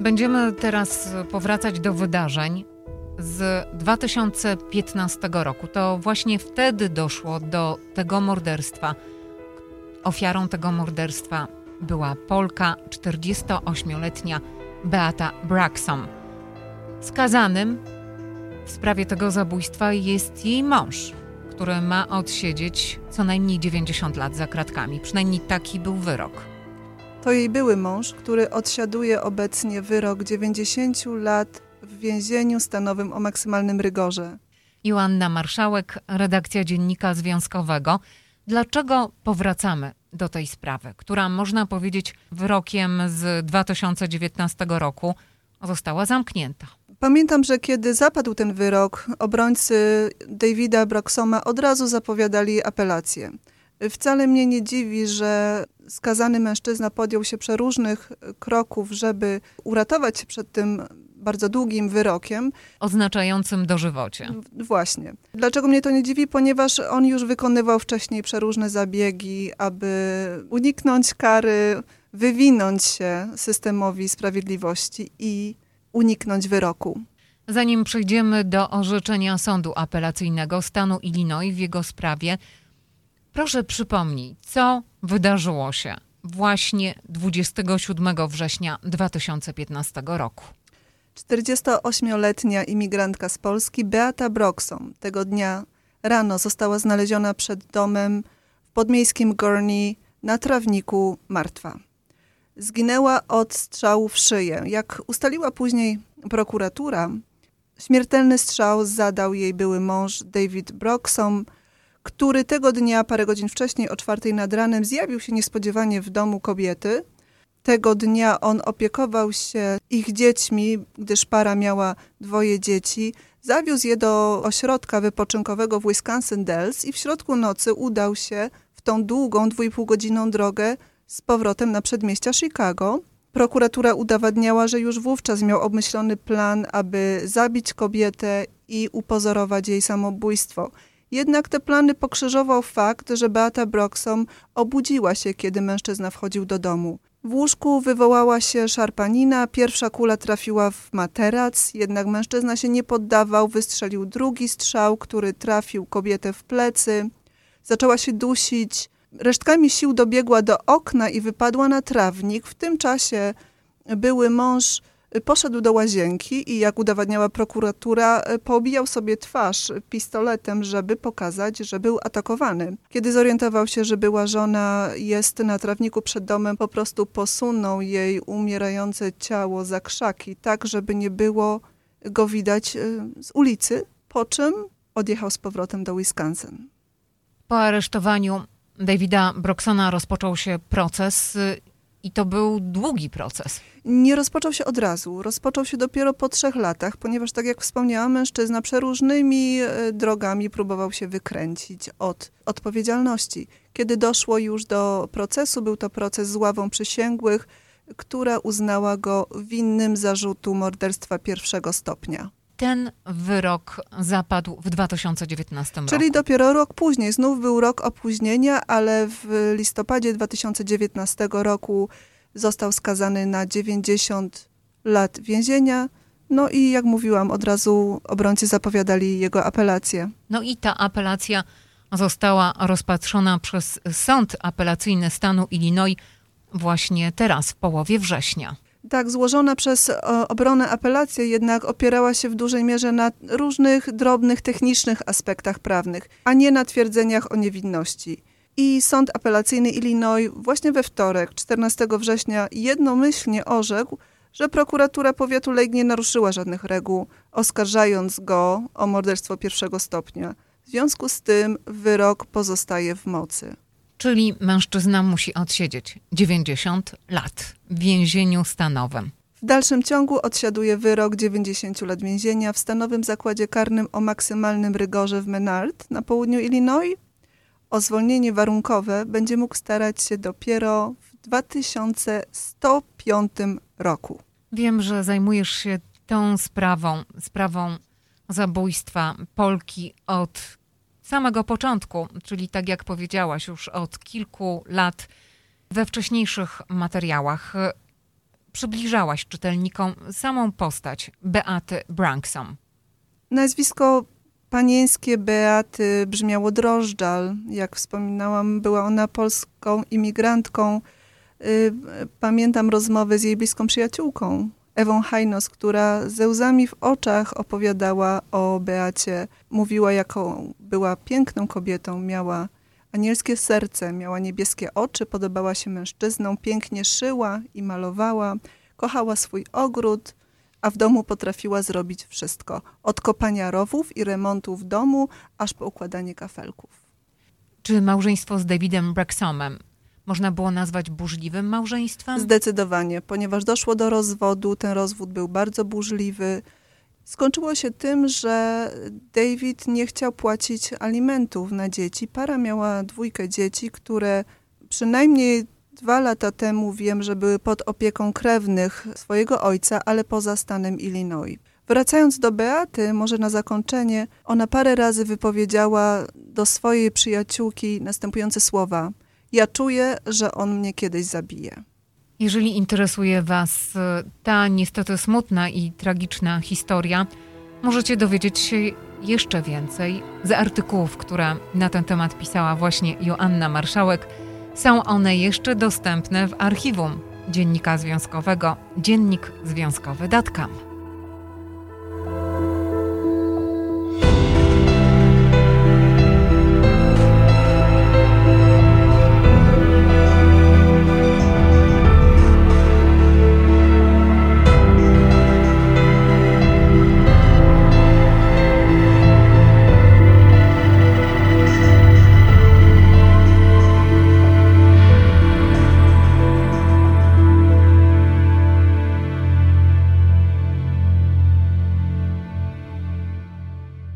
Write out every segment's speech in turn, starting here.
Będziemy teraz powracać do wydarzeń z 2015 roku. To właśnie wtedy doszło do tego morderstwa. Ofiarą tego morderstwa była Polka, 48-letnia Beata Braxton. Skazanym w sprawie tego zabójstwa jest jej mąż, który ma odsiedzieć co najmniej 90 lat za kratkami. Przynajmniej taki był wyrok. To jej były mąż, który odsiaduje obecnie wyrok 90 lat w więzieniu stanowym o maksymalnym rygorze. Joanna Marszałek, redakcja Dziennika Związkowego. Dlaczego powracamy do tej sprawy, która, można powiedzieć, wyrokiem z 2019 roku została zamknięta? Pamiętam, że kiedy zapadł ten wyrok, obrońcy Davida Braxtona od razu zapowiadali apelację. Wcale mnie nie dziwi, że skazany mężczyzna podjął się przeróżnych kroków, żeby uratować się przed tym bardzo długim wyrokiem. Oznaczającym dożywocie. Właśnie. Dlaczego mnie to nie dziwi? Ponieważ on już wykonywał wcześniej przeróżne zabiegi, aby uniknąć kary, wywinąć się systemowi sprawiedliwości i uniknąć wyroku. Zanim przejdziemy do orzeczenia Sądu Apelacyjnego stanu Illinois w jego sprawie, proszę przypomnij, co wydarzyło się właśnie 27 września 2015 roku. 48-letnia imigrantka z Polski Beata Braxton tego dnia rano została znaleziona przed domem w podmiejskim Gurnee na trawniku martwa. Zginęła od strzału w szyję. Jak ustaliła później prokuratura, śmiertelny strzał zadał jej były mąż David Braxton, który tego dnia, parę godzin wcześniej, o 4 nad ranem, zjawił się niespodziewanie w domu kobiety. Tego dnia on opiekował się ich dziećmi, gdyż para miała 2 dzieci. Zawiózł je do ośrodka wypoczynkowego w Wisconsin Dells i w środku nocy udał się w tą długą, 2,5-godzinną drogę z powrotem na przedmieścia Chicago. Prokuratura udowadniała, że już wówczas miał obmyślony plan, aby zabić kobietę i upozorować jej samobójstwo. Jednak te plany pokrzyżował fakt, że Beata Braxton obudziła się, kiedy mężczyzna wchodził do domu. W łóżku wywołała się szarpanina, pierwsza kula trafiła w materac, jednak mężczyzna się nie poddawał, wystrzelił drugi strzał, który trafił kobietę w plecy. Zaczęła się dusić, resztkami sił dobiegła do okna i wypadła na trawnik. W tym czasie były mąż poszedł do łazienki i, jak udowadniała prokuratura, poobijał sobie twarz pistoletem, żeby pokazać, że był atakowany. Kiedy zorientował się, że była żona jest na trawniku przed domem, po prostu posunął jej umierające ciało za krzaki, tak żeby nie było go widać z ulicy, po czym odjechał z powrotem do Wisconsin. Po aresztowaniu Davida Braxtona rozpoczął się proces i to był długi proces. Nie rozpoczął się od razu. Rozpoczął się dopiero po 3 latach, ponieważ, tak jak wspomniałam, mężczyzna przeróżnymi drogami próbował się wykręcić od odpowiedzialności. Kiedy doszło już do procesu, był to proces z ławą przysięgłych, która uznała go winnym zarzutu morderstwa 1. stopnia. Ten wyrok zapadł w 2019 roku. Czyli dopiero rok później. Znów był rok opóźnienia, ale w listopadzie 2019 roku został skazany na 90 lat więzienia. No i jak mówiłam, od razu obrońcy zapowiadali jego apelację. No i ta apelacja została rozpatrzona przez Sąd Apelacyjny stanu Illinois właśnie teraz, w połowie września. Tak, złożona przez obronę apelacja jednak opierała się w dużej mierze na różnych drobnych, technicznych aspektach prawnych, a nie na twierdzeniach o niewinności. I Sąd Apelacyjny Illinois właśnie we wtorek, 14 września, jednomyślnie orzekł, że prokuratura powiatu Lake nie naruszyła żadnych reguł, oskarżając go o morderstwo 1. stopnia. W związku z tym wyrok pozostaje w mocy. Czyli mężczyzna musi odsiedzieć 90 lat w więzieniu stanowym. W dalszym ciągu odsiaduje wyrok 90 lat więzienia w stanowym zakładzie karnym o maksymalnym rygorze w Menard na południu Illinois. O zwolnienie warunkowe będzie mógł starać się dopiero w 2105 roku. Wiem, że zajmujesz się tą sprawą zabójstwa Polki od samego początku, czyli tak jak powiedziałaś, już od kilku lat we wcześniejszych materiałach. przybliżałaś czytelnikom samą postać Beaty Branksome. Nazwisko panieńskie Beaty brzmiało Drożdżal. Jak wspominałam, była ona polską imigrantką. Pamiętam rozmowę z jej bliską przyjaciółką, Ewą Hajnos, która ze łzami w oczach opowiadała o Beacie. Mówiła, jaką była piękną kobietą, miała anielskie serce, miała niebieskie oczy, podobała się mężczyznom, pięknie szyła i malowała, kochała swój ogród, a w domu potrafiła zrobić wszystko. Od kopania rowów i remontu w domu, aż po układanie kafelków. Czy małżeństwo z Davidem Branksomem można było nazwać burzliwym małżeństwem? Zdecydowanie, ponieważ doszło do rozwodu, ten rozwód był bardzo burzliwy. Skończyło się tym, że David nie chciał płacić alimentów na dzieci. Para miała 2 dzieci, które przynajmniej 2 lata temu wiem, że były pod opieką krewnych swojego ojca, ale poza stanem Illinois. Wracając do Beaty, może na zakończenie, ona parę razy wypowiedziała do swojej przyjaciółki następujące słowa: ja czuję, że on mnie kiedyś zabije. Jeżeli interesuje Was ta niestety smutna i tragiczna historia, możecie dowiedzieć się jeszcze więcej z artykułów, które na ten temat pisała właśnie Joanna Marszałek. Są one jeszcze dostępne w archiwum Dziennika Związkowego dziennikzwiązkowy.com.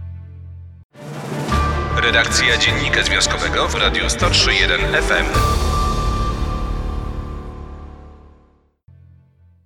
Redakcja Dziennika Związkowego w Radiu 103.1 FM.